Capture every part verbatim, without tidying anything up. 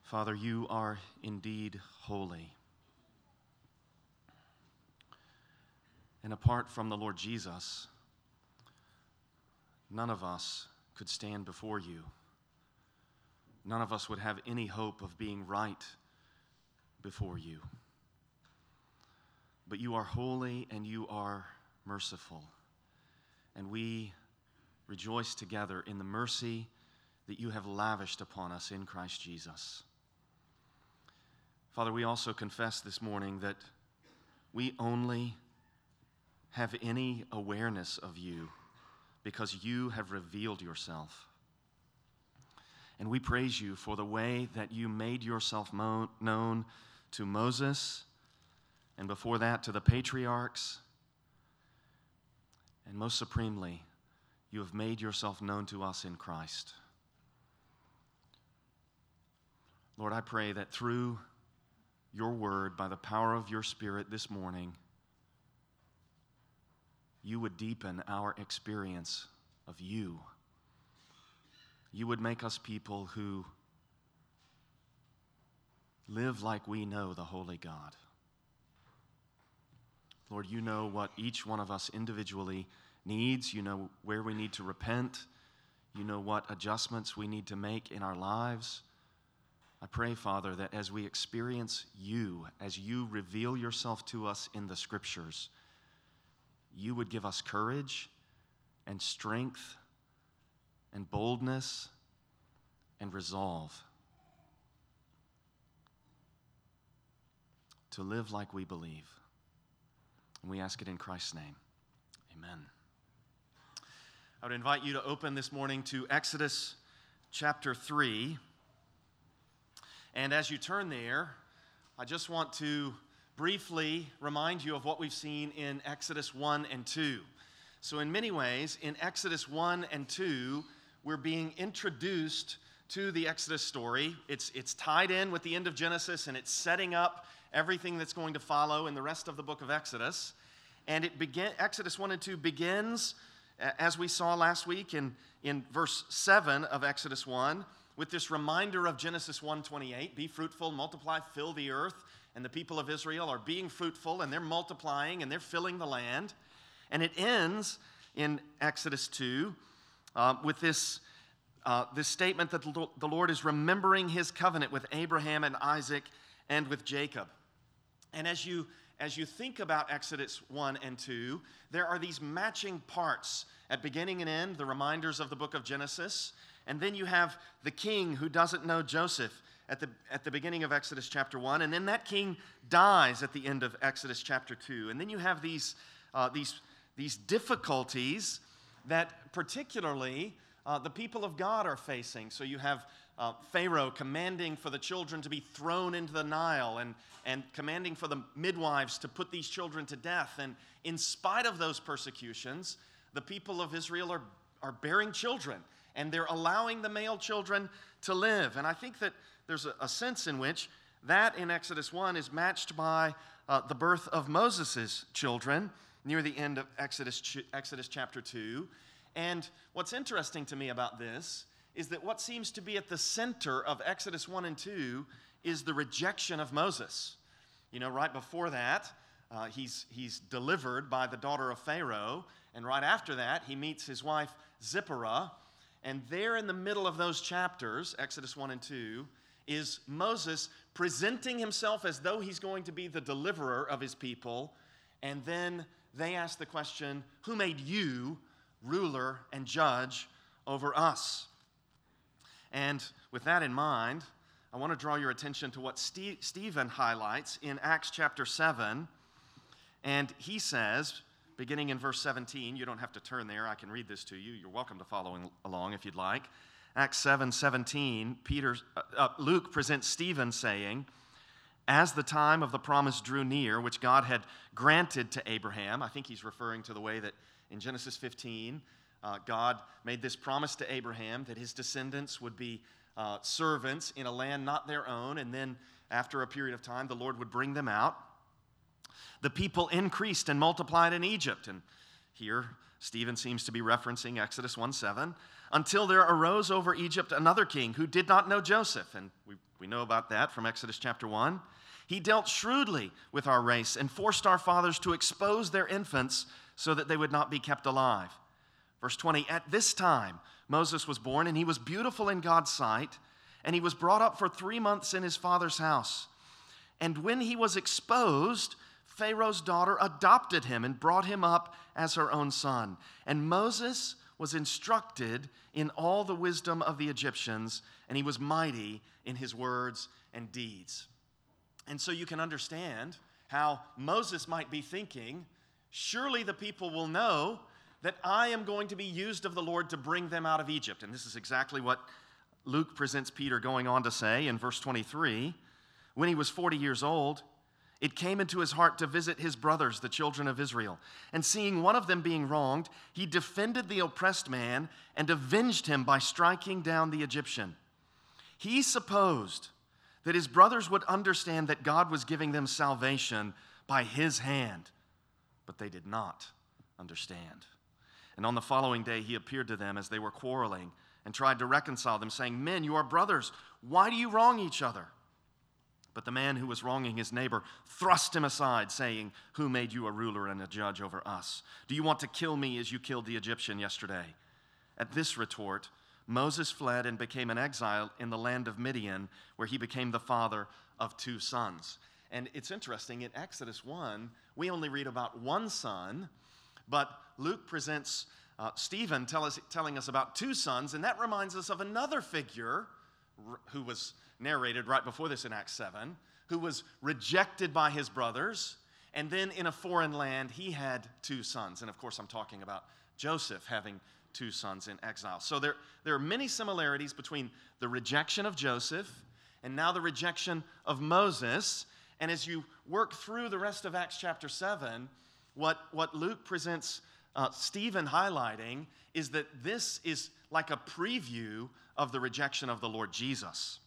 Father, you are indeed holy. And apart from the Lord Jesus, none of us could stand before you. None of us would have any hope of being right before you. But you are holy and you are merciful. And we rejoice together in the mercy that you have lavished upon us in Christ Jesus. Father, we also confess this morning that we only have any awareness of you because you have revealed yourself. And we praise you for the way that you made yourself mo- known to Moses, and before that to the patriarchs, and most supremely, you have made yourself known to us in Christ. Lord, I pray that through your word, by the power of your Spirit this morning, you would deepen our experience of you. You would make us people who live like we know the holy God. Lord, you know what each one of us individually needs. You know where we need to repent. You know what adjustments we need to make in our lives. I pray, Father, that as we experience you, as you reveal yourself to us in the Scriptures, you would give us courage and strength and boldness and resolve to live like we believe. And we ask it in Christ's name. Amen. I would invite you to open this morning to Exodus chapter three. And as you turn there, I just want to briefly remind you of what we've seen in Exodus one and two. So in many ways, in Exodus one and two, we're being introduced to the Exodus story. It's, it's tied in with the end of Genesis, and it's setting up everything that's going to follow in the rest of the book of Exodus. And it begin, Exodus one and two begins, as we saw last week in, in verse seven of Exodus one, with this reminder of Genesis one twenty-eight, be fruitful, multiply, fill the earth. And the people of Israel are being fruitful, and they're multiplying, and they're filling the land. And it ends in Exodus two uh, with this, uh, this statement that the Lord is remembering his covenant with Abraham and Isaac and with Jacob. And as you, as you think about Exodus one and two, there are these matching parts at beginning and end, the reminders of the book of Genesis. And then you have the king who doesn't know Joseph at the, at the beginning of Exodus chapter one. And then that king dies at the end of Exodus chapter two. And then you have these, uh, these, these difficulties that particularly uh, the people of God are facing. So you have uh, Pharaoh commanding for the children to be thrown into the Nile and, and commanding for the midwives to put these children to death. And in spite of those persecutions, the people of Israel are, are bearing children. And they're allowing the male children to live. And I think that there's a, a sense in which that in Exodus one is matched by uh, the birth of Moses' children near the end of Exodus, ch- Exodus chapter two. And what's interesting to me about this is that what seems to be at the center of Exodus one and two is the rejection of Moses. You know, right before that, uh, he's, he's delivered by the daughter of Pharaoh. And right after that, he meets his wife Zipporah. And there in the middle of those chapters, Exodus one and two, is Moses presenting himself as though he's going to be the deliverer of his people. And then they ask the question, who made you ruler and judge over us? And with that in mind, I want to draw your attention to what Ste- Stephen highlights in Acts chapter seven. And he says, beginning in verse seventeen, you don't have to turn there, I can read this to you. You're welcome to follow along if you'd like. Acts seven seventeen, Peter, uh, uh, Luke presents Stephen saying, as the time of the promise drew near, which God had granted to Abraham, I think he's referring to the way that in Genesis fifteen, uh, God made this promise to Abraham that his descendants would be uh, servants in a land not their own, and then after a period of time, the Lord would bring them out. The people increased and multiplied in Egypt. And here, Stephen seems to be referencing Exodus one seven. Until there arose over Egypt another king who did not know Joseph. And we We know about that from Exodus chapter one. He dealt shrewdly with our race and forced our fathers to expose their infants so that they would not be kept alive. Verse twenty, at this time Moses was born, and he was beautiful in God's sight, and he was brought up for three months in his father's house. And when he was exposed, Pharaoh's daughter adopted him and brought him up as her own son. And Moses was instructed in all the wisdom of the Egyptians, and he was mighty in his words and deeds. And so you can understand how Moses might be thinking, surely the people will know that I am going to be used of the Lord to bring them out of Egypt. And this is exactly what Luke presents Peter going on to say in verse twenty-three. When he was forty years old, it came into his heart to visit his brothers, the children of Israel. And seeing one of them being wronged, he defended the oppressed man and avenged him by striking down the Egyptian. He supposed that his brothers would understand that God was giving them salvation by his hand, but they did not understand. And on the following day, he appeared to them as they were quarreling and tried to reconcile them, saying, men, you are brothers. Why do you wrong each other? But the man who was wronging his neighbor thrust him aside, saying, who made you a ruler and a judge over us? Do you want to kill me as you killed the Egyptian yesterday? At this retort, Moses fled and became an exile in the land of Midian, where he became the father of two sons. And it's interesting, in Exodus one, we only read about one son, but Luke presents uh, Stephen tell us, telling us about two sons, and that reminds us of another figure r- who was narrated right before this in Acts seven, who was rejected by his brothers, and then in a foreign land, he had two sons. And of course, I'm talking about Joseph having two sons in exile. So there, there are many similarities between the rejection of Joseph and now the rejection of Moses. And as you work through the rest of Acts chapter seven, what, what Luke presents uh, Stephen highlighting is that this is like a preview of the rejection of the Lord Jesus.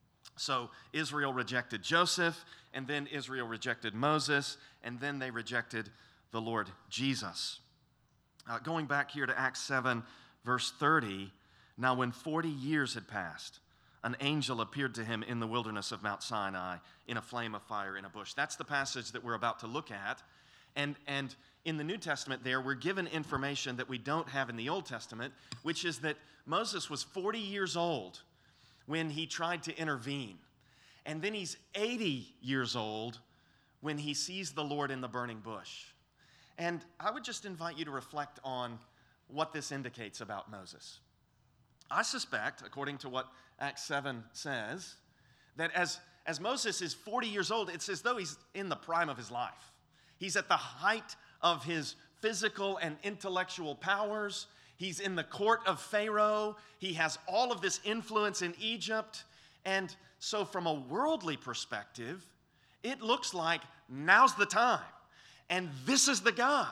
So Israel rejected Joseph, and then Israel rejected Moses, and then they rejected the Lord Jesus. Uh, going back here to Acts seven, verse thirty, now when forty years had passed, an angel appeared to him in the wilderness of Mount Sinai in a flame of fire in a bush. That's the passage that we're about to look at. And, and in the New Testament there, we're given information that we don't have in the Old Testament, which is that Moses was forty years old when he tried to intervene. And then he's eighty years old when he sees the Lord in the burning bush. And I would just invite you to reflect on what this indicates about Moses. I suspect, according to what Acts seven says, that as, as Moses is forty years old, it's as though he's in the prime of his life. He's at the height of his physical and intellectual powers. He's in the court of Pharaoh. He has all of this influence in Egypt. And so from a worldly perspective, it looks like now's the time. And this is the guy.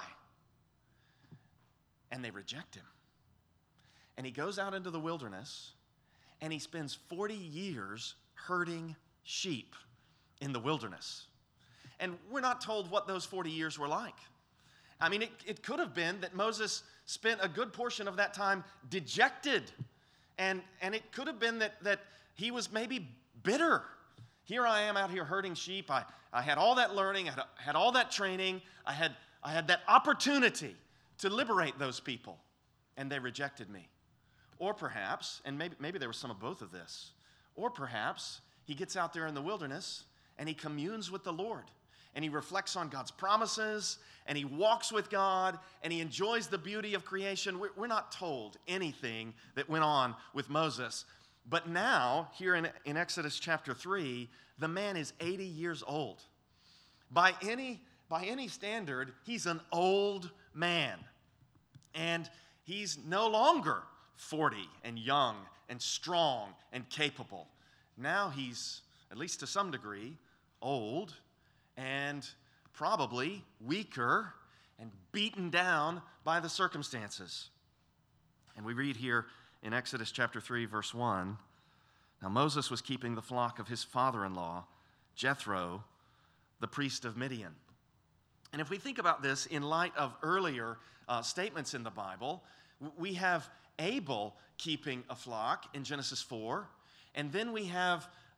And they reject him. And he goes out into the wilderness, and he spends forty years herding sheep in the wilderness. And we're not told what those forty years were like. I mean, it, it could have been that Moses spent a good portion of that time dejected. And, and it could have been that, that he was maybe bitter. Here I am out here herding sheep. I, I had all that learning. I had, had all that training. I had, I had that opportunity to liberate those people. And they rejected me. Or perhaps, and maybe, maybe there was some of both of this, or perhaps he gets out there in the wilderness and he communes with the Lord. And he reflects on God's promises, and he walks with God, and he enjoys the beauty of creation. We're not told anything that went on with Moses. But now, here in, in Exodus chapter three, the man is eighty years old. By any, by any standard, he's an old man. And he's no longer forty and young and strong and capable. Now he's, at least to some degree, old and probably weaker and beaten down by the circumstances. And we read here in Exodus chapter three, verse one, now Moses was keeping the flock of his father-in-law, Jethro, the priest of Midian. And if we think about this in light of earlier uh, statements in the Bible, we have Abel keeping a flock in Genesis four, and then we have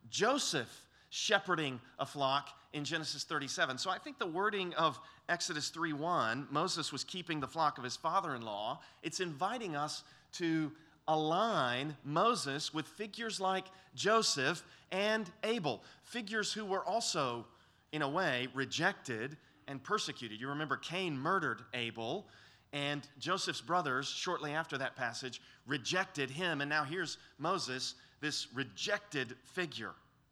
Joseph shepherding a flock in Genesis thirty-seven. So I think the wording of Exodus three one, Moses was keeping the flock of his father-in-law, it's inviting us to align Moses with figures like Joseph and Abel, figures who were also, in a way, rejected and persecuted. You remember Cain murdered Abel, and Joseph's brothers, shortly after that passage, rejected him, and now here's Moses, this rejected figure.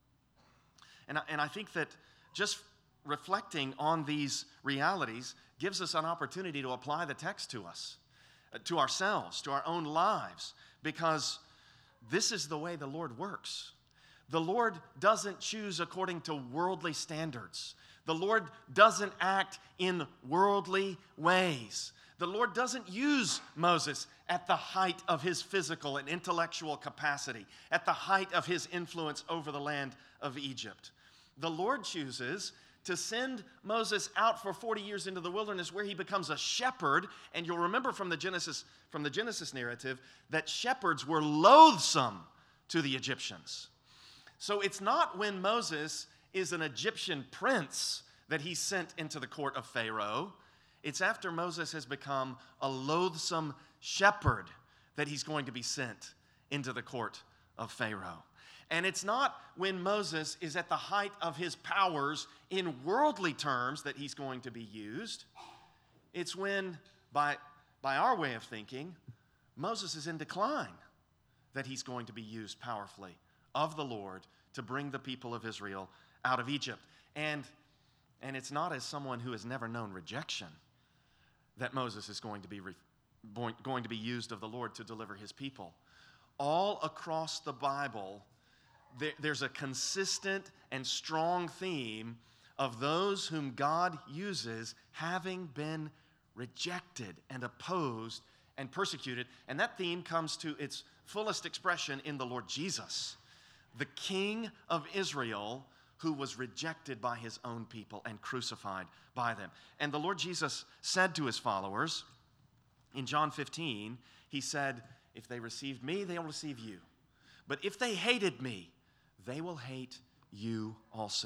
And I, and I think that just reflecting on these realities gives us an opportunity to apply the text to us, uh, to ourselves, to our own lives, because this is the way the Lord works. The Lord doesn't choose according to worldly standards. The Lord doesn't act in worldly ways. The Lord doesn't use Moses at the height of his physical and intellectual capacity, at the height of his influence over the land of Egypt. The Lord chooses to send Moses out for forty years into the wilderness where he becomes a shepherd. And you'll remember from the Genesis, from the Genesis narrative that shepherds were loathsome to the Egyptians. So it's not when Moses is an Egyptian prince that he's sent into the court of Pharaoh. It's after Moses has become a loathsome shepherd that he's going to be sent into the court of Pharaoh. And it's not when Moses is at the height of his powers in worldly terms that he's going to be used. It's when, by, by our way of thinking, Moses is in decline that he's going to be used powerfully of the Lord to bring the people of Israel out of Egypt. And, and it's not as someone who has never known rejection that Moses is going to be re, going to be used of the Lord to deliver his people. All across the Bible, there, there's a consistent and strong theme of those whom God uses having been rejected and opposed and persecuted. And that theme comes to its fullest expression in the Lord Jesus, the King of Israel, who was rejected by his own people and crucified by them. And the Lord Jesus said to his followers in John fifteen, he said, if they received me, they'll receive you. But if they hated me, they will hate you also.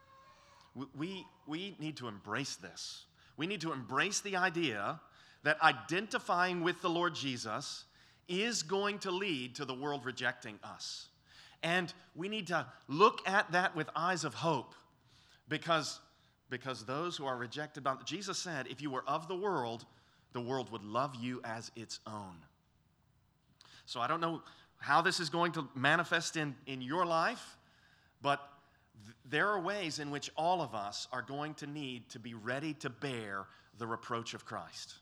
We, we need to embrace this. We need to embrace the idea that identifying with the Lord Jesus is going to lead to the world rejecting us. And we need to look at that with eyes of hope, because, because those who are rejected by Jesus said, if you were of the world, the world would love you as its own. So I don't know how this is going to manifest in, in your life, but th- there are ways in which all of us are going to need to be ready to bear the reproach of Christ.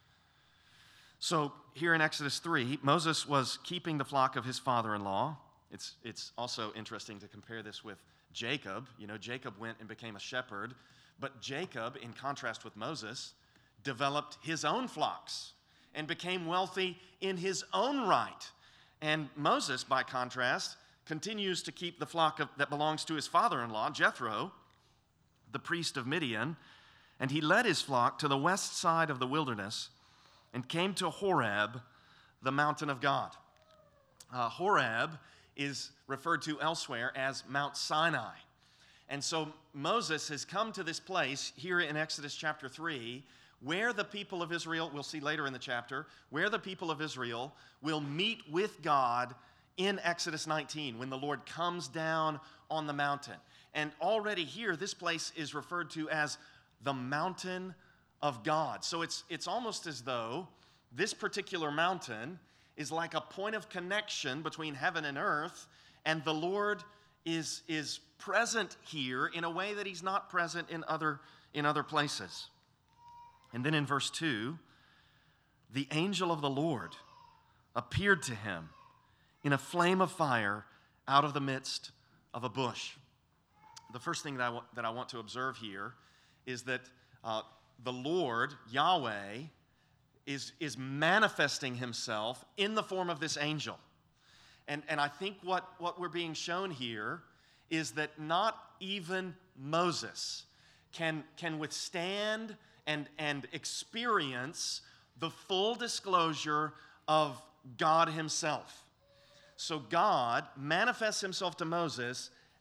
So here in Exodus three, Moses was keeping the flock of his father-in-law. It's, it's also interesting to compare this with Jacob. You know, Jacob went and became a shepherd, but Jacob, in contrast with Moses, developed his own flocks and became wealthy in his own right. And Moses, by contrast, continues to keep the flock of, that belongs to his father-in-law, Jethro, the priest of Midian, and he led his flock to the west side of the wilderness and came to Horeb, the mountain of God. Uh, Horeb is referred to elsewhere as Mount Sinai. And so Moses has come to this place here in Exodus chapter three, where the people of Israel, we'll see later in the chapter, where the people of Israel will meet with God in Exodus nineteen, when the Lord comes down on the mountain. And already here, this place is referred to as the mountain of God. So it's, it's almost as though this particular mountain is like a point of connection between heaven and earth, and the Lord is, is present here in a way that he's not present in other, in other places. And then in verse two, the angel of the Lord appeared to him in a flame of fire out of the midst of a bush. The first thing that I, w- that I want to observe here is that uh, the Lord, Yahweh, is, is manifesting himself in the form of this angel. And, and I think what, what we're being shown here is that not even Moses can, can withstand and, and experience the full disclosure of God himself. So God manifests himself to Moses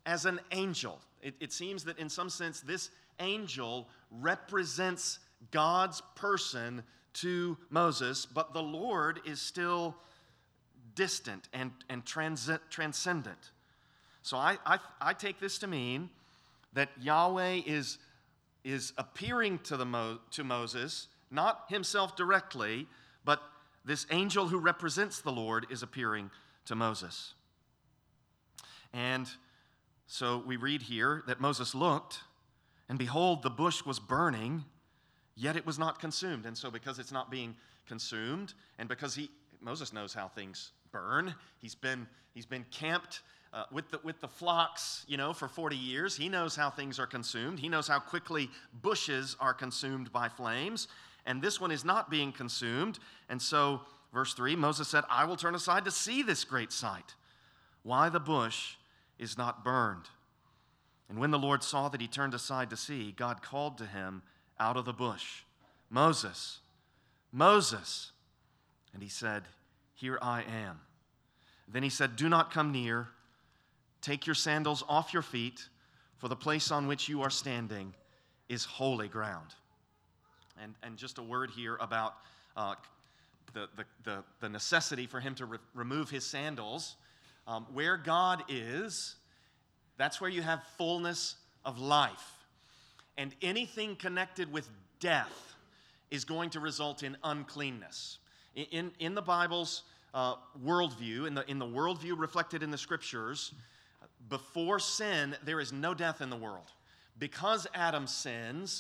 as an angel. It, it seems that in some sense this angel represents God's person to Moses, but the Lord is still distant and, and transi- transcendent. So I, I, I take this to mean that Yahweh is, is appearing to, the Mo, to Moses, not himself directly, but this angel who represents the Lord is appearing to Moses. And so we read here that Moses looked, and behold, the bush was burning, yet it was not consumed. And so because it's not being consumed, and because he Moses knows how things burn, he's been he's been camped uh, with the with the flocks, you know, for forty years. He knows how things are consumed. He knows how quickly bushes are consumed by flames, and this one is not being consumed. And so, verse three, Moses said, "I will turn aside to see this great sight, why the bush is not burned." And when the Lord saw that he turned aside to see, God called to him out of the bush, "Moses, Moses." And he said, "Here I am." Then he said, "Do not come near. Take your sandals off your feet, for the place on which you are standing is holy ground." And, and just a word here about uh, the, the, the, the necessity for him to re- remove his sandals. Um, where God is, that's where you have fullness of life. And anything connected with death is going to result in uncleanness. In, in the Bible's uh, worldview, in the, in the worldview reflected in the Scriptures, before sin, there is no death in the world. Because Adam sins,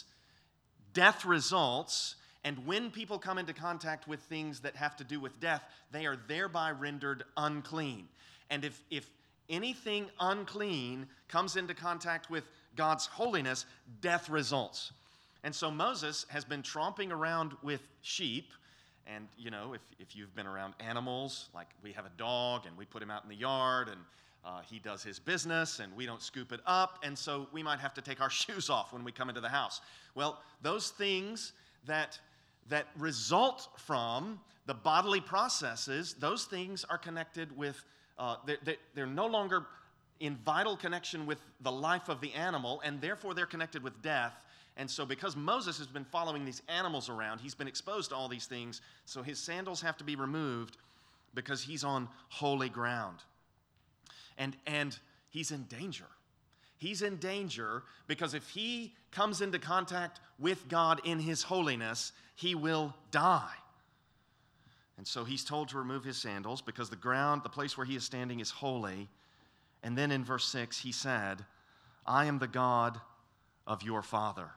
death results, and when people come into contact with things that have to do with death, they are thereby rendered unclean. And if, if anything unclean comes into contact with God's holiness, death results. And so Moses has been tromping around with sheep. And, you know, if, if you've been around animals, like we have a dog and we put him out in the yard and uh, he does his business and we don't scoop it up. And so we might have to take our shoes off when we come into the house. Well, those things that, that result from the bodily processes, those things are connected with, uh, they're, they're no longer in vital connection with the life of the animal, and therefore they're connected with death. And so because Moses has been following these animals around, he's been exposed to all these things, so his sandals have to be removed because he's on holy ground. And, and he's in danger. He's in danger because if he comes into contact with God in his holiness, he will die. And so he's told to remove his sandals because the ground, the place where he is standing, is holy. And then in verse six, he said, "I am the God of your father."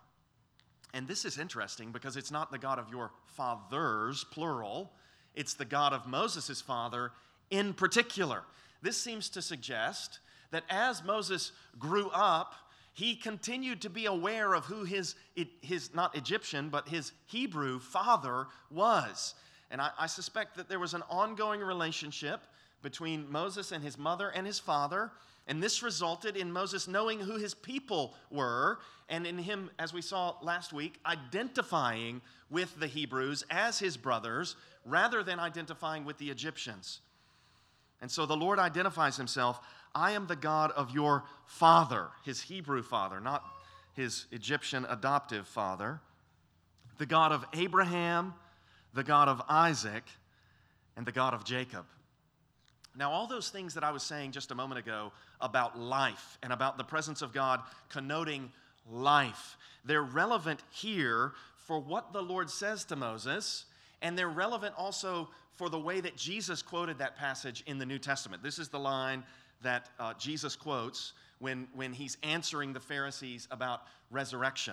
And this is interesting because it's not the God of your fathers, plural. It's the God of Moses' father in particular. This seems to suggest that as Moses grew up, he continued to be aware of who his, his not Egyptian, but his Hebrew father was. And I, I suspect that there was an ongoing relationship between Moses and his mother and his father. And this resulted in Moses knowing who his people were, and in him, as we saw last week, identifying with the Hebrews as his brothers rather than identifying with the Egyptians. And so the Lord identifies himself, "I am the God of your father," his Hebrew father, not his Egyptian adoptive father, "the God of Abraham, the God of Isaac, and the God of Jacob." Now, all those things that I was saying just a moment ago about life and about the presence of God connoting life, they're relevant here for what the Lord says to Moses, and they're relevant also for the way that Jesus quoted that passage in the New Testament. This is the line that uh, Jesus quotes when, when he's answering the Pharisees about resurrection.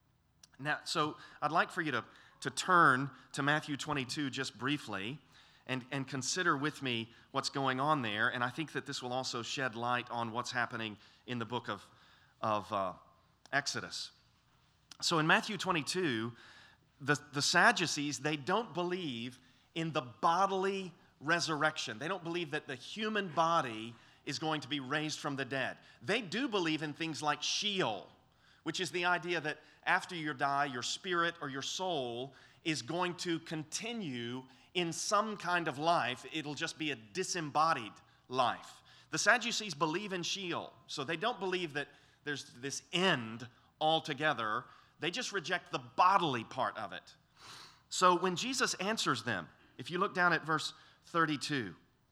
Now, so I'd like for you to, to turn to Matthew twenty-two just briefly and, and consider with me what's going on there. And I think that this will also shed light on what's happening in the book of, of uh, Exodus. So in Matthew twenty-two, the, the Sadducees, they don't believe in the bodily resurrection. They don't believe that the human body is going to be raised from the dead. They do believe in things like Sheol, which is the idea that after you die, your spirit or your soul is going to continue in some kind of life. It'll just be a disembodied life. The Sadducees believe in Sheol, so they don't believe that there's this end altogether. They just reject the bodily part of it. So when Jesus answers them, if you look down at verse thirty-two,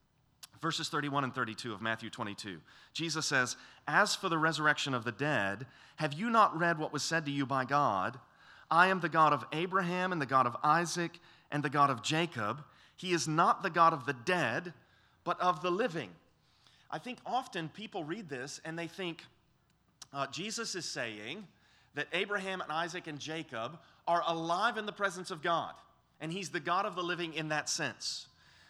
verses thirty-one and thirty-two of Matthew twenty-two, Jesus says, "As for the resurrection of the dead, have you not read what was said to you by God? I am the God of Abraham and the God of Isaac and the God of Jacob. He is not the God of the dead, but of the living." I think often people read this and they think uh, Jesus is saying that Abraham and Isaac and Jacob are alive in the presence of God, and he's the God of the living in that sense.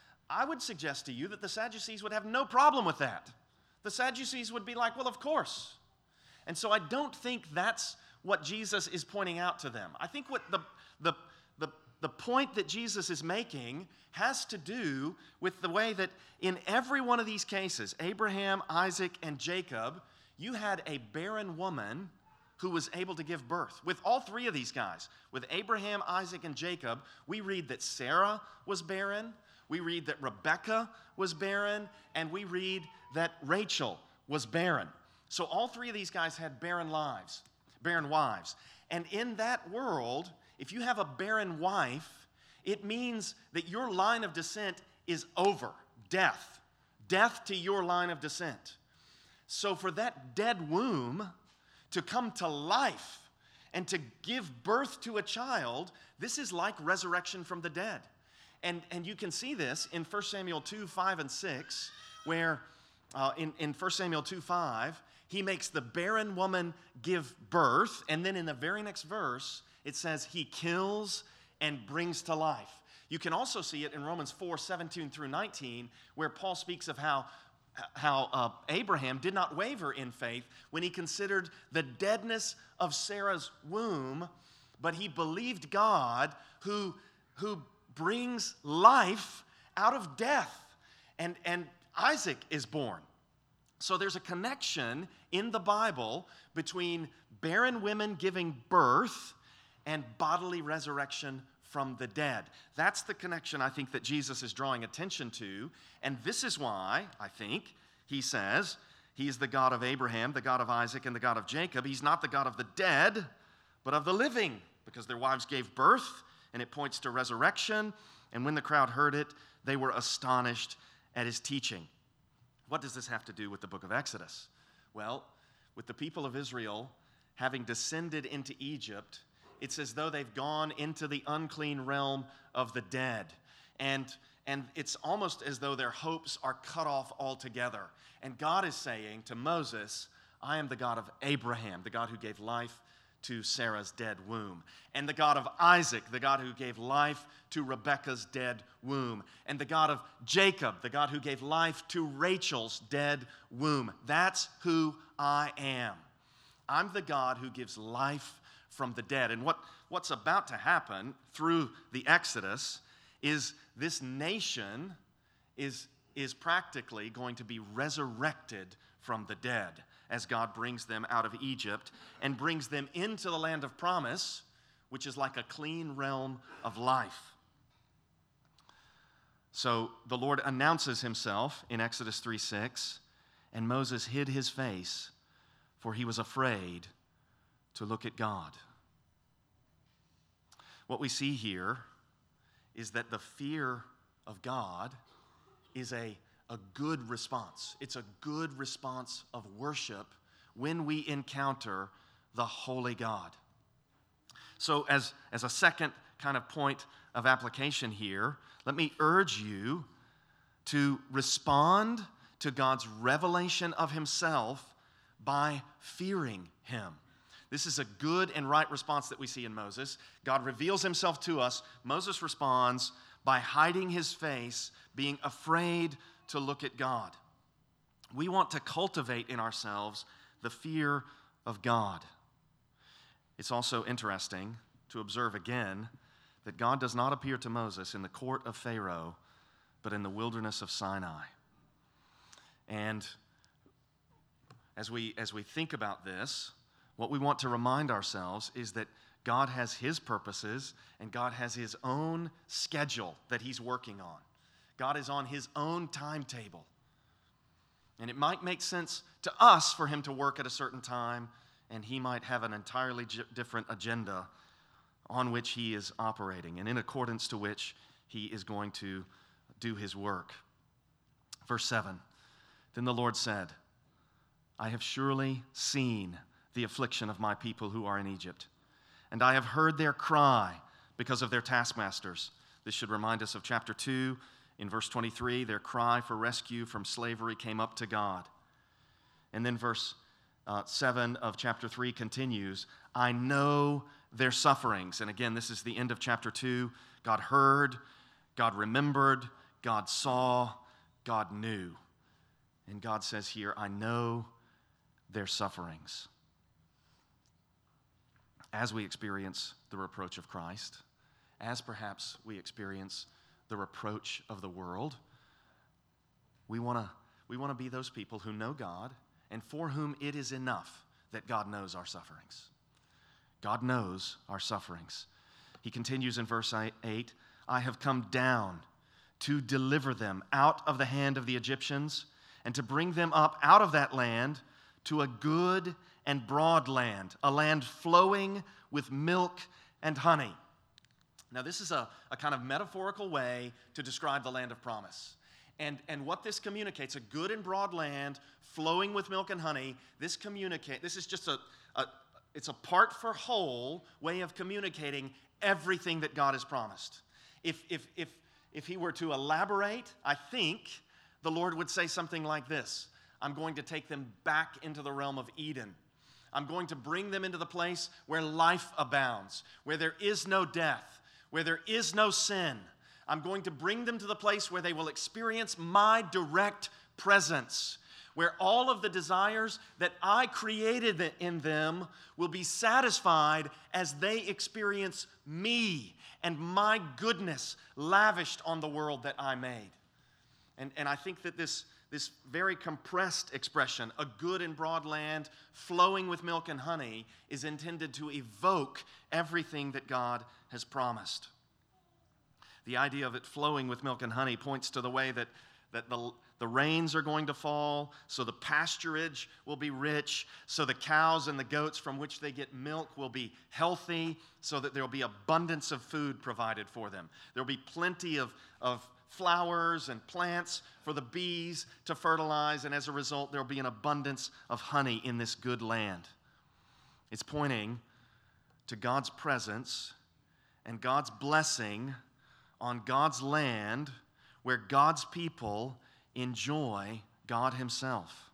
I would suggest to you that the Sadducees would have no problem with that. The Sadducees would be like, well, of course. And so I don't think that's what Jesus is pointing out to them. I think what the, the, the, the point that Jesus is making has to do with the way that in every one of these cases, Abraham, Isaac, and Jacob, you had a barren woman who was able to give birth. With all three of these guys, with Abraham, Isaac, and Jacob, we read that Sarah was barren, we read that Rebekah was barren, and we read that Rachel was barren. So all three of these guys had barren lives, barren wives. And in that world, if you have a barren wife, it means that your line of descent is over. Death. Death to your line of descent. So for that dead womb to come to life and to give birth to a child, this is like resurrection from the dead. And, and you can see this in First Samuel two, five, and six, where uh, in, in First Samuel two, five, he makes the barren woman give birth, and then in the very next verse, it says he kills and brings to life. You can also see it in Romans four, seventeen through nineteen, where Paul speaks of how how uh, Abraham did not waver in faith when he considered the deadness of Sarah's womb, but he believed God who, who brings life out of death. And, and Isaac is born. So there's a connection in the Bible between barren women giving birth and bodily resurrection from the dead. That's the connection I think that Jesus is drawing attention to, and this is why, I think, he says he is the God of Abraham, the God of Isaac, and the God of Jacob. He's not the God of the dead, but of the living, because their wives gave birth, and it points to resurrection, and when the crowd heard it, they were astonished at his teaching. What does this have to do with the book of Exodus? Well, with the people of Israel having descended into Egypt, it's as though they've gone into the unclean realm of the dead. And, and it's almost as though their hopes are cut off altogether. And God is saying to Moses, I am the God of Abraham, the God who gave life to Sarah's dead womb, and the God of Isaac, the God who gave life to Rebekah's dead womb, and the God of Jacob, the God who gave life to Rachel's dead womb. That's who I am. I'm the God who gives life from the dead. And what, what's about to happen through the Exodus is this nation is, is practically going to be resurrected from the dead as God brings them out of Egypt and brings them into the land of promise, which is like a clean realm of life. So the Lord announces himself in Exodus three six, and Moses hid his face, for he was afraid to look at God. What we see here is that the fear of God is a, a good response. It's a good response of worship when we encounter the holy God. So as, as a second kind of point of application here, let me urge you to respond to God's revelation of himself by fearing him. This is a good and right response that we see in Moses. God reveals himself to us. Moses responds by hiding his face, being afraid to look at God. We want to cultivate in ourselves the fear of God. It's also interesting to observe again that God does not appear to Moses in the court of Pharaoh, but in the wilderness of Sinai. And as we, as we think about this, what we want to remind ourselves is that God has his purposes and God has his own schedule that he's working on. God is on his own timetable. And it might make sense to us for him to work at a certain time, and he might have an entirely j- different agenda on which he is operating, and in accordance to which he is going to do his work. Verse seven, then the Lord said, I have surely seen the affliction of my people who are in Egypt, and I have heard their cry because of their taskmasters. This should remind us of chapter two. In verse twenty-three, their cry for rescue from slavery came up to God. And then verse uh, seven of chapter three continues, I know their sufferings. And again, this is the end of chapter two. God heard, God remembered, God saw, God knew. And God says here, I know their sufferings. As we experience the reproach of Christ, as perhaps we experience the reproach of the world, we want to we want to be those people who know God and for whom it is enough that God knows our sufferings. God knows our sufferings. He continues in verse eight, I have come down to deliver them out of the hand of the Egyptians and to bring them up out of that land to a good and broad land, a land flowing with milk and honey. Now, this is a, a kind of metaphorical way to describe the land of promise. And, and what this communicates, a good and broad land flowing with milk and honey, this communicate. This is just a, a it's a part for whole way of communicating everything that God has promised. If, if, if, if he were to elaborate, I think the Lord would say something like this. I'm going to take them back into the realm of Eden. I'm going to bring them into the place where life abounds, where there is no death, where there is no sin. I'm going to bring them to the place where they will experience my direct presence, where all of the desires that I created in them will be satisfied as they experience me and my goodness lavished on the world that I made. And, and I think that this, this very compressed expression, a good and broad land flowing with milk and honey, is intended to evoke everything that God has promised. The idea of it flowing with milk and honey points to the way that, that the, the rains are going to fall, so the pasturage will be rich, so the cows and the goats from which they get milk will be healthy, so that there will be abundance of food provided for them. There will be plenty of, of flowers and plants for the bees to fertilize, and as a result, there will be an abundance of honey in this good land. It's pointing to God's presence and God's blessing on God's land where God's people enjoy God himself.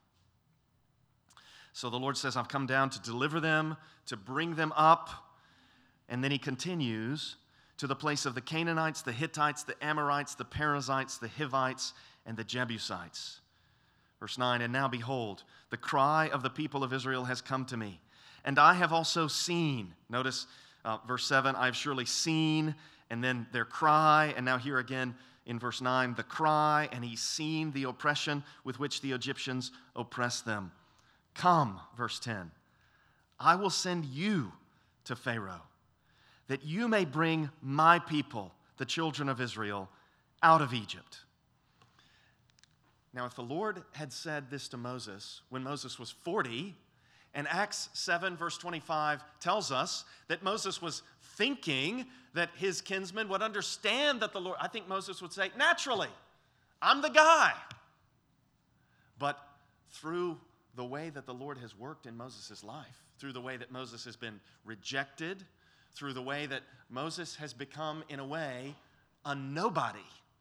So the Lord says, I've come down to deliver them, to bring them up. And then he continues to the place of the Canaanites, the Hittites, the Amorites, the Perizzites, the Hivites, and the Jebusites. Verse nine, and now behold, the cry of the people of Israel has come to me, and I have also seen. Notice uh, verse seven, I have surely seen, and then their cry, and now here again in verse nine, the cry, and he's seen the oppression with which the Egyptians oppress them. Come, verse ten, I will send you to Pharaoh, that you may bring my people, the children of Israel, out of Egypt. Now, if the Lord had said this to Moses when Moses was forty, and Acts seven, verse twenty-five tells us that Moses was thinking that his kinsmen would understand that the Lord, I think Moses would say, naturally, I'm the guy. But through the way that the Lord has worked in Moses' life, through the way that Moses has been rejected, through the way that Moses has become, in a way, a nobody.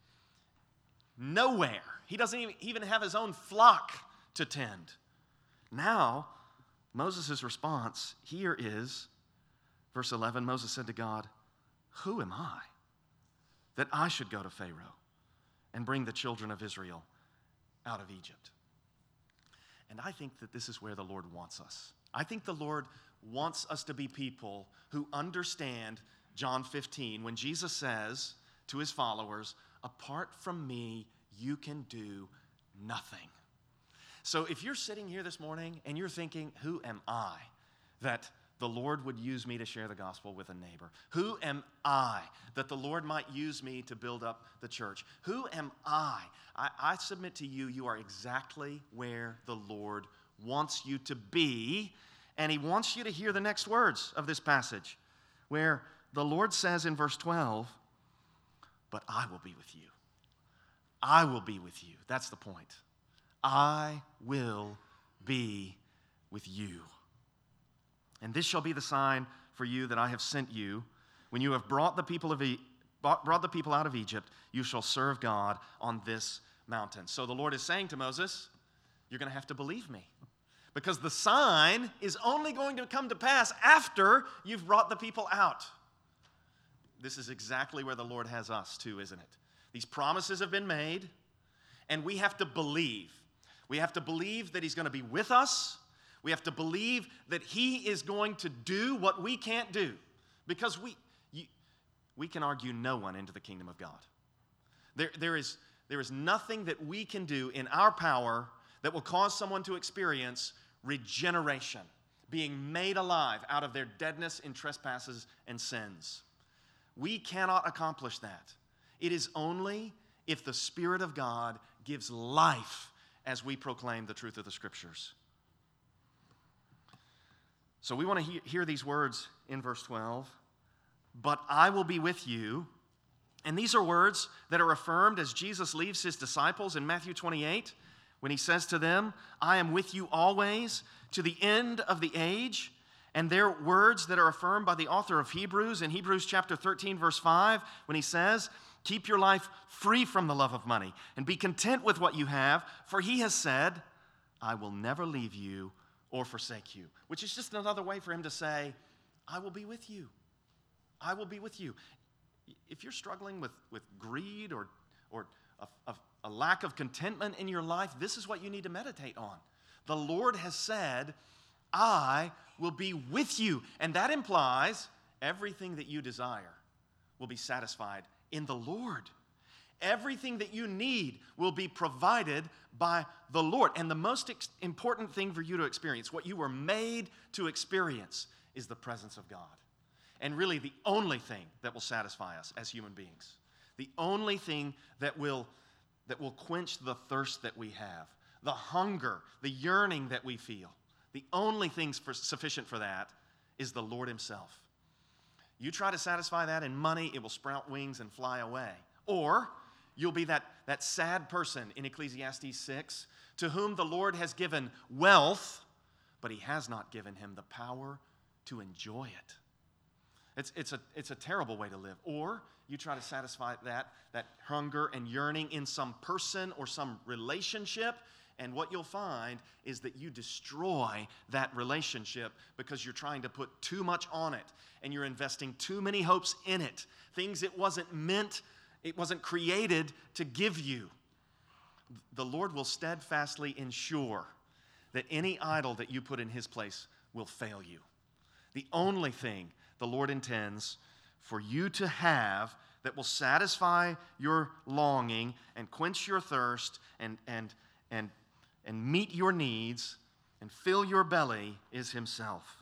Nowhere. He doesn't even have his own flock to tend. Now, Moses' response here is, verse eleven, Moses said to God, who am I that I should go to Pharaoh and bring the children of Israel out of Egypt? And I think that this is where the Lord wants us. I think the Lord wants us to be people who understand John fifteen when Jesus says to his followers, apart from me, you can do nothing. So if you're sitting here this morning and you're thinking, who am I that the Lord would use me to share the gospel with a neighbor? Who am I that the Lord might use me to build up the church? Who am I? I, I submit to you, you are exactly where the Lord wants you to be, and he wants you to hear the next words of this passage, where the Lord says in verse twelve, but I will be with you. I will be with you. That's the point. I will be with you. And this shall be the sign for you that I have sent you. When you have brought the people of e- brought the people out of Egypt, you shall serve God on this mountain. So the Lord is saying to Moses, you're going to have to believe me, because the sign is only going to come to pass after you've brought the people out. This is exactly where the Lord has us too, isn't it? These promises have been made, and we have to believe. We have to believe that he's going to be with us. We have to believe that he is going to do what we can't do, because we, you, we can argue no one into the kingdom of God. There, there, is, there is nothing that we can do in our power that will cause someone to experience regeneration, being made alive out of their deadness in trespasses and sins. We cannot accomplish that. It is only if the Spirit of God gives life as we proclaim the truth of the Scriptures. So we want to he- hear these words in verse twelve. But I will be with you. And these are words that are affirmed as Jesus leaves his disciples in Matthew twenty-eight, when he says to them, I am with you always to the end of the age. And they're words that are affirmed by the author of Hebrews in Hebrews chapter thirteen, verse five, when he says, keep your life free from the love of money and be content with what you have, for he has said, I will never leave you or forsake you, which is just another way for him to say, I will be with you. I will be with you. If you're struggling with, with greed or, or a, a, a lack of contentment in your life, this is what you need to meditate on. The Lord has said, I will be with you. And that implies everything that you desire will be satisfied in the Lord. Everything that you need will be provided by the Lord. And the most ex- important thing for you to experience, what you were made to experience, is the presence of God. And really the only thing that will satisfy us as human beings. The only thing that will, that will quench the thirst that we have. The hunger, the yearning that we feel. The only thing for, sufficient for that is the Lord himself. You try to satisfy that in money, it will sprout wings and fly away. Or you'll be that, that sad person in Ecclesiastes six to whom the Lord has given wealth, but he has not given him the power to enjoy it. It's, it's, a, it's a terrible way to live. Or you try to satisfy that, that hunger and yearning in some person or some relationship, and what you'll find is that you destroy that relationship because you're trying to put too much on it and you're investing too many hopes in it. Things it wasn't meant, it wasn't created to give you. The Lord will steadfastly ensure that any idol that you put in his place will fail you. The only thing the Lord intends for you to have that will satisfy your longing and quench your thirst and, and, and, and meet your needs and fill your belly is himself.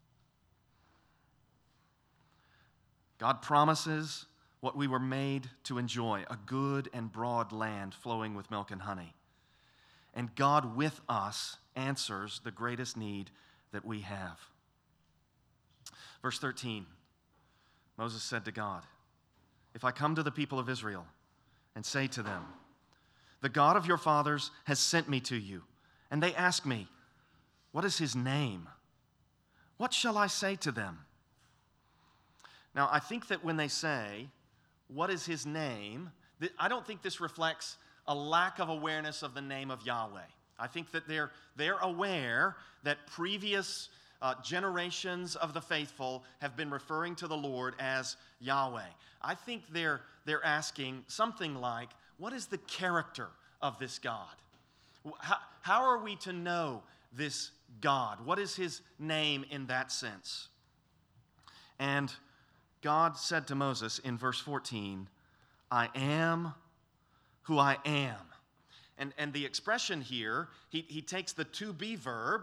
God promises what we were made to enjoy, a good and broad land flowing with milk and honey. And God with us answers the greatest need that we have. Verse thirteen, Moses said to God, if I come to the people of Israel and say to them, the God of your fathers has sent me to you, and they ask me, what is his name? What shall I say to them? Now, I think that when they say, what is his name, I don't think this reflects a lack of awareness of the name of Yahweh. I think that they're, they're aware that previous uh, generations of the faithful have been referring to the Lord as Yahweh. I think they're, they're asking something like, what is the character of this God? How, how are we to know this God? What is his name in that sense? And God said to Moses in verse fourteen, I am who I am. And, and the expression here, he, he takes the to be verb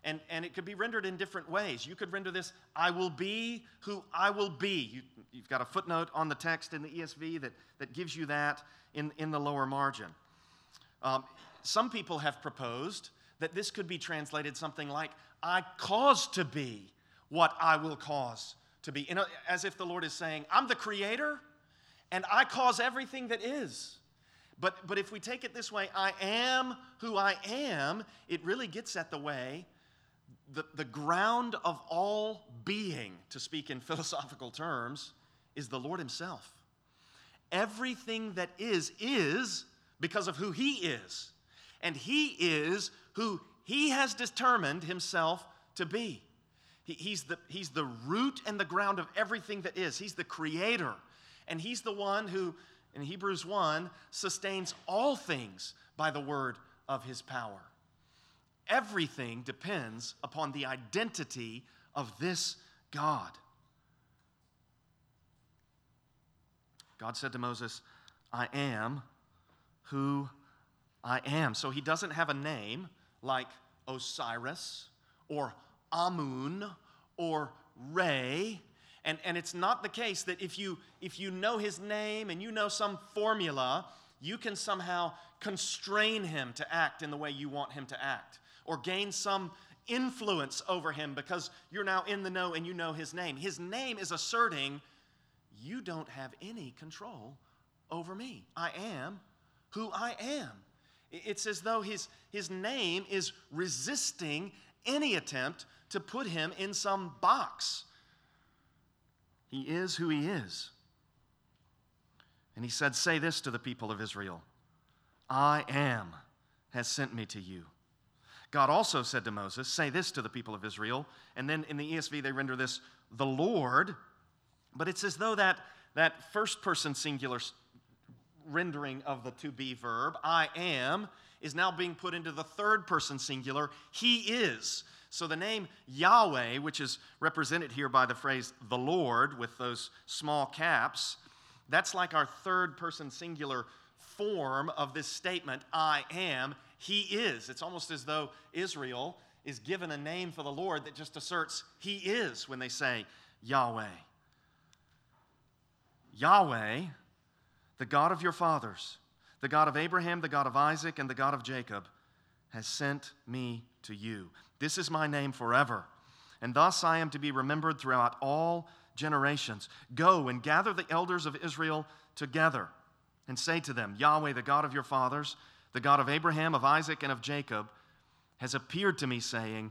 And, and it could be rendered in different ways. You could render this, I will be who I will be. You, you've got a footnote on the text in the E S V that, that gives you that in, in the lower margin. Um, some people have proposed that this could be translated something like, I cause to be what I will cause to be. You know, as if the Lord is saying, I'm the creator, and I cause everything that is. But, but if we take it this way, I am who I am, it really gets at the way, the, the ground of all being, to speak in philosophical terms, is the Lord himself. Everything that is, is because of who he is. And he is who he has determined himself to be. He, he's, the, he's the root and the ground of everything that is. He's the creator. And he's the one who, in Hebrews one, sustains all things by the word of his power. Everything depends upon the identity of this God. God said to Moses, I am who I am. So he doesn't have a name like Osiris or Amun or Re. And, and it's not the case that if you, if you know his name and you know some formula, you can somehow constrain him to act in the way you want him to act, or gain some influence over him because you're now in the know and you know his name. His name is asserting, you don't have any control over me. I am who I am. It's as though his, his name is resisting any attempt to put him in some box. He is who he is. And he said, say this to the people of Israel, I am has sent me to you. God also said to Moses, say this to the people of Israel. And then in the E S V, they render this, the Lord. But it's as though that, that first person singular rendering of the to be verb, I am, is now being put into the third person singular, he is. So the name Yahweh, which is represented here by the phrase the Lord with those small caps, that's like our third person singular form of this statement, I am, he is. It's almost as though Israel is given a name for the Lord that just asserts he is when they say Yahweh. Yahweh, the God of your fathers, the God of Abraham, the God of Isaac, and the God of Jacob, has sent me to you. This is my name forever, and thus I am to be remembered throughout all generations. Go and gather the elders of Israel together and say to them, Yahweh, the God of your fathers, the God of Abraham, of Isaac, and of Jacob, has appeared to me, saying,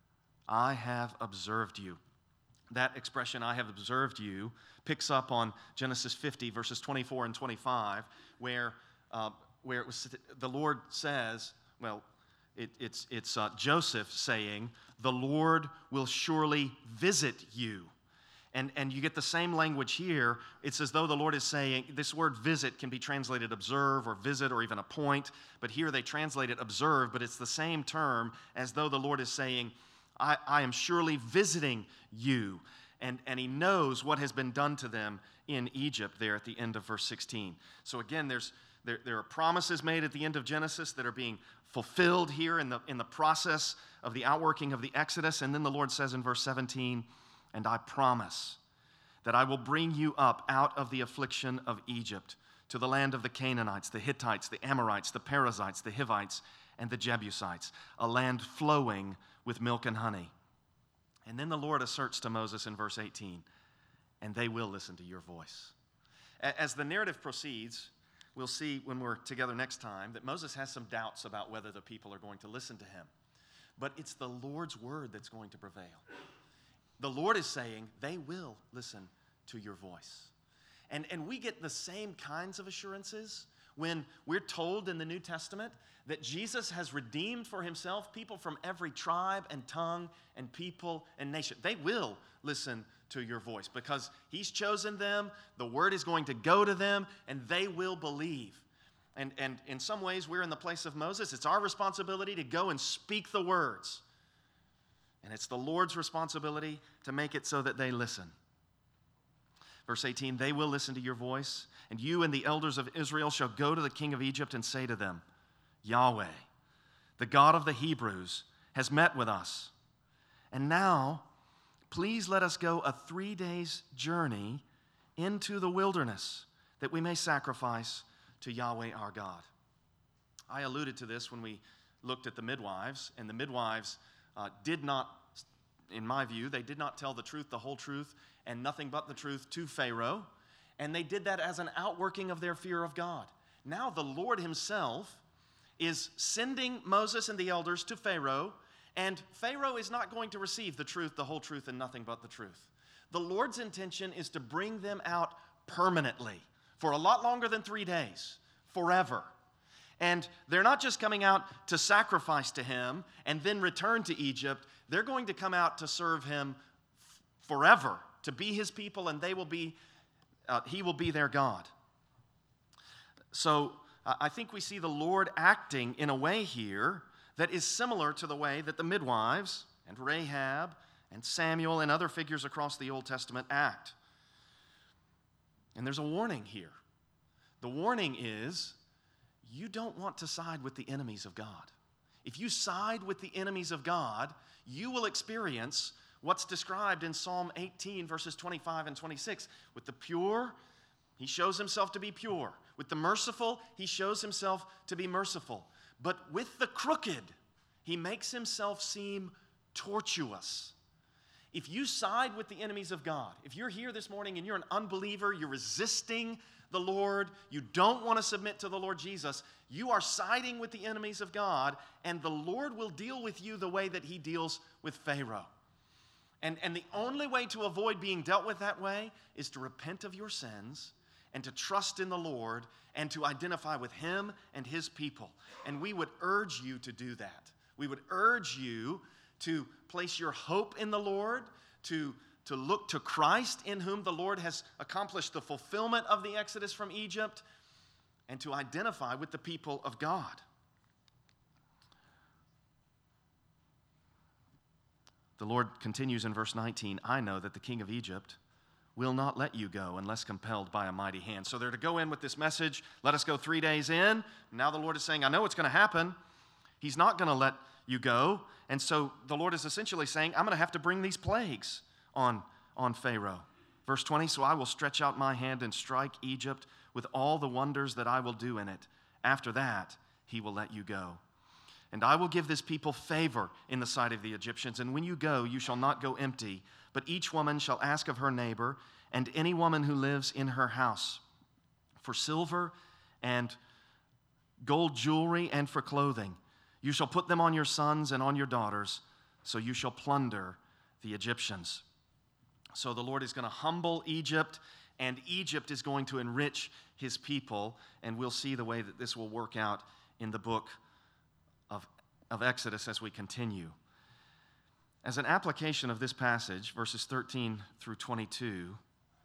I have observed you. That expression, I have observed you, picks up on Genesis fifty, verses twenty-four and twenty-five, where, uh, where it was, the Lord says, well, it, it's, it's uh, Joseph saying, the Lord will surely visit you. And, and you get the same language here. It's as though the Lord is saying, this word visit can be translated observe or visit or even appoint, but here they translate it observe, but it's the same term as though the Lord is saying, I, I am surely visiting you. And, and he knows what has been done to them in Egypt there at the end of verse sixteen. So again, there's, there, there are promises made at the end of Genesis that are being fulfilled here in the, in the process of the outworking of the Exodus. And then the Lord says in verse seventeen, and I promise that I will bring you up out of the affliction of Egypt to the land of the Canaanites, the Hittites, the Amorites, the Perizzites, the Hivites, and the Jebusites, a land flowing with milk and honey. And then the Lord asserts to Moses in verse eighteen, and they will listen to your voice. As the narrative proceeds, we'll see when we're together next time that Moses has some doubts about whether the people are going to listen to him. But it's the Lord's word that's going to prevail. The Lord is saying, they will listen to your voice. And, and we get the same kinds of assurances when we're told in the New Testament that Jesus has redeemed for himself people from every tribe and tongue and people and nation. They will listen to your voice because he's chosen them, the word is going to go to them, and they will believe. And, and in some ways, we're in the place of Moses. It's our responsibility to go and speak the words. And it's the Lord's responsibility to make it so that they listen. Verse eighteen, they will listen to your voice, and you and the elders of Israel shall go to the king of Egypt and say to them, Yahweh, the God of the Hebrews, has met with us. And now, please let us go a three days journey into the wilderness, that we may sacrifice to Yahweh our God." I alluded to this when we looked at the midwives, and the midwives uh, did not, in my view, they did not tell the truth, the whole truth, and nothing but the truth to Pharaoh, and they did that as an outworking of their fear of God. Now the Lord himself is sending Moses and the elders to Pharaoh, and Pharaoh is not going to receive the truth, the whole truth, and nothing but the truth. The Lord's intention is to bring them out permanently for a lot longer than three days, forever. And they're not just coming out to sacrifice to him and then return to Egypt. They're going to come out to serve him forever, to be his people, and they will be, uh, he will be their God. So uh, I think we see the Lord acting in a way here that is similar to the way that the midwives and Rahab and Samuel and other figures across the Old Testament act. And there's a warning here. The warning is, you don't want to side with the enemies of God. If you side with the enemies of God, you will experience what's described in Psalm eighteen, verses twenty-five and twenty-six. With the pure, he shows himself to be pure. With the merciful, he shows himself to be merciful. But with the crooked, he makes himself seem tortuous. If you side with the enemies of God, if you're here this morning and you're an unbeliever, you're resisting the Lord, you don't want to submit to the Lord Jesus, you are siding with the enemies of God, and the Lord will deal with you the way that he deals with Pharaoh. And, and the only way to avoid being dealt with that way is to repent of your sins and to trust in the Lord and to identify with him and his people. And we would urge you to do that. We would urge you to place your hope in the Lord, to, to look to Christ, in whom the Lord has accomplished the fulfillment of the Exodus from Egypt, and to identify with the people of God. The Lord continues in verse nineteen, "I know that the king of Egypt will not let you go unless compelled by a mighty hand." So they're to go in with this message, let us go three days in. Now the Lord is saying, I know it's going to happen. He's not going to let you go. And so the Lord is essentially saying, I'm going to have to bring these plagues on, on Pharaoh. Verse twenty, "So I will stretch out my hand and strike Egypt with all the wonders that I will do in it. After that, he will let you go. And I will give this people favor in the sight of the Egyptians. And when you go, you shall not go empty, but each woman shall ask of her neighbor and any woman who lives in her house for silver and gold jewelry and for clothing. You shall put them on your sons and on your daughters, so you shall plunder the Egyptians." So the Lord is going to humble Egypt, and Egypt is going to enrich his people, and we'll see the way that this will work out in the book of, of Exodus as we continue. As an application of this passage, verses thirteen through twenty-two,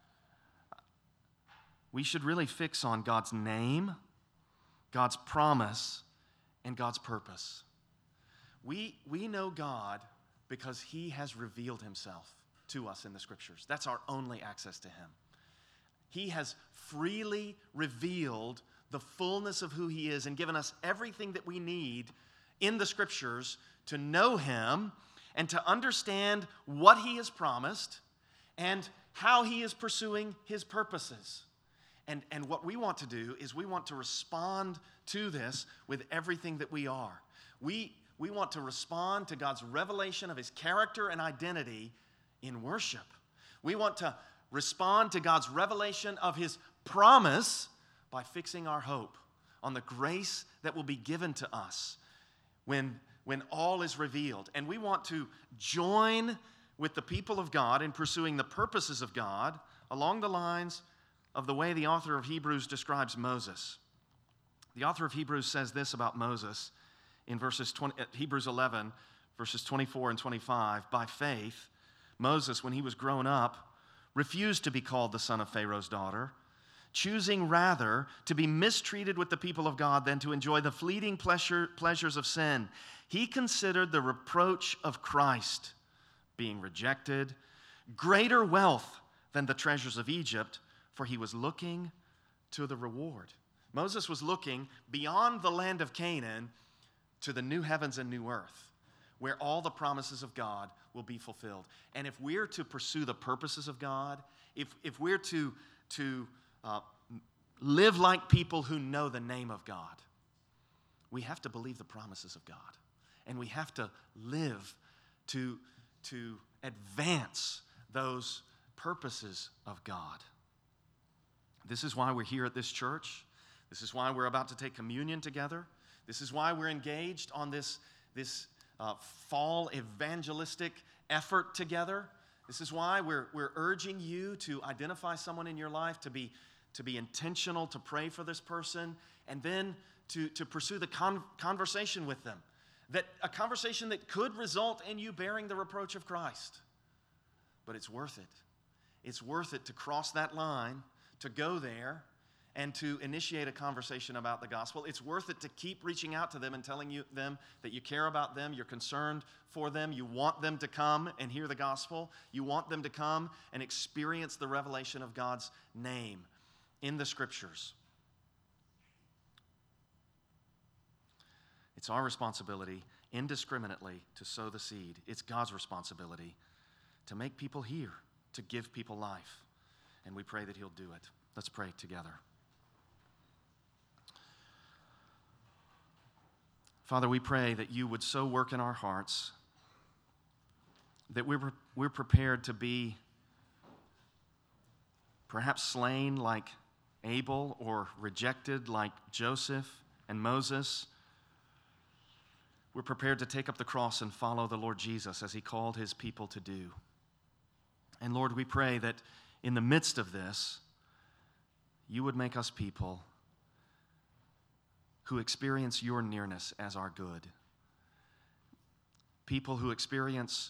we should really fix on God's name, God's promise, and God's purpose. We, we know God because he has revealed himself to us in the Scriptures. That's our only access to him. He has freely revealed the fullness of who he is and given us everything that we need in the Scriptures to know him and to understand what he has promised and how he is pursuing his purposes. And, and what we want to do is we want to respond to this with everything that we are. We, we want to respond to God's revelation of his character and identity in worship. We want to respond to God's revelation of his promise by fixing our hope on the grace that will be given to us when, when all is revealed. And we want to join with the people of God in pursuing the purposes of God along the lines of the way the author of Hebrews describes Moses. The author of Hebrews says this about Moses in verses twenty, Hebrews eleven, verses twenty-four and twenty-five. "By faith, Moses, when he was grown up, refused to be called the son of Pharaoh's daughter, choosing rather to be mistreated with the people of God than to enjoy the fleeting pleasure, pleasures of sin. He considered the reproach of Christ, being rejected, greater wealth than the treasures of Egypt, for he was looking to the reward." Moses was looking beyond the land of Canaan to the new heavens and new earth, where all the promises of God will be fulfilled. And if we're to pursue the purposes of God, if, if we're to, to uh, live like people who know the name of God, we have to believe the promises of God. And we have to live to, to advance those purposes of God. This is why we're here at this church. This is why we're about to take communion together. This is why we're engaged on this, this uh, fall evangelistic effort together. This is why we're, we're urging you to identify someone in your life, to be, to be intentional, to pray for this person, and then to, to pursue the con- conversation with them. That a conversation that could result in you bearing the reproach of Christ. But it's worth it. It's worth it to cross that line, to go there, and to initiate a conversation about the gospel. It's worth it to keep reaching out to them and telling you, them that you care about them, you're concerned for them, you want them to come and hear the gospel, you want them to come and experience the revelation of God's name in the Scriptures. It's our responsibility indiscriminately to sow the seed. It's God's responsibility to make people hear, to give people life. And we pray that He'll do it. Let's pray together. Father, we pray that you would so work in our hearts that we're, we're prepared to be perhaps slain like Abel or rejected like Joseph and Moses. We're prepared to take up the cross and follow the Lord Jesus as He called His people to do. And Lord, we pray that in the midst of this, you would make us people who experience your nearness as our good. People who experience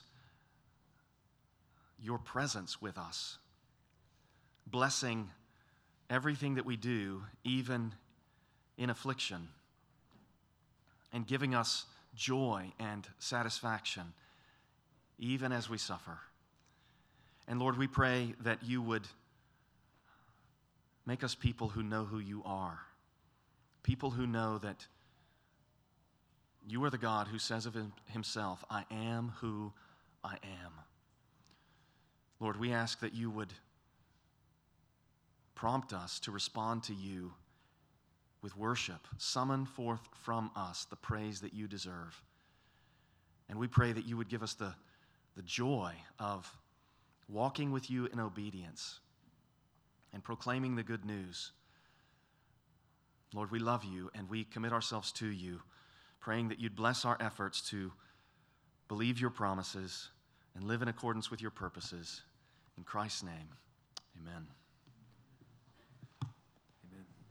your presence with us, blessing everything that we do, even in affliction, and giving us joy and satisfaction, even as we suffer. And Lord, we pray that you would make us people who know who you are. People who know that you are the God who says of himself, I am who I am. Lord, we ask that you would prompt us to respond to you with worship. Summon forth from us the praise that you deserve. And we pray that you would give us the, the joy of walking with you in obedience and proclaiming the good news. Lord, we love you and we commit ourselves to you, praying that you'd bless our efforts to believe your promises and live in accordance with your purposes. In Christ's name, amen.